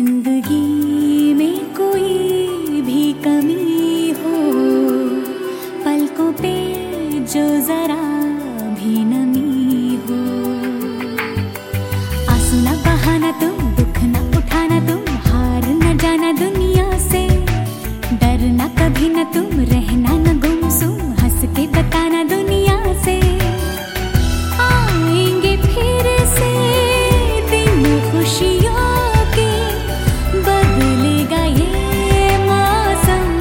जिंदगी में कोई भी कमी हो, पलकों पे जो जरा भी नमी हो। आंसू ना बहाना तुम, दुख ना उठाना तुम, हार न जाना दुनिया से, डरना कभी न तुम, रहना न गुमसुम, हंस के बताना दुनिया से। आएंगे फिर से दिन खुशियों के, बदलेगा ये मौसम।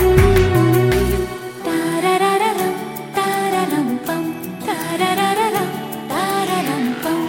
तारारारारम, तारारम पम, तारारारारम, तारारम पम।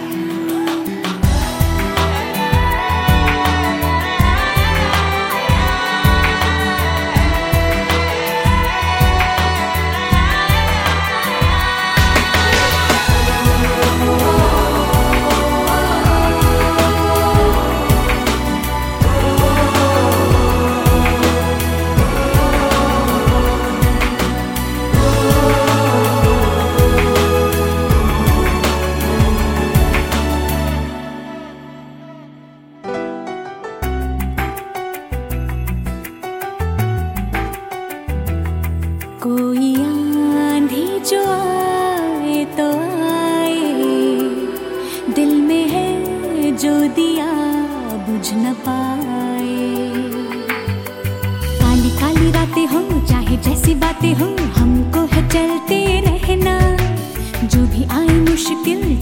कोई आंधी जो आए तो आए, दिल में है जो दिया बुझ न पाए। काली काली रातें हो चाहे जैसी बातें हो, हमको है चलते रहना। जो भी आए मुश्किल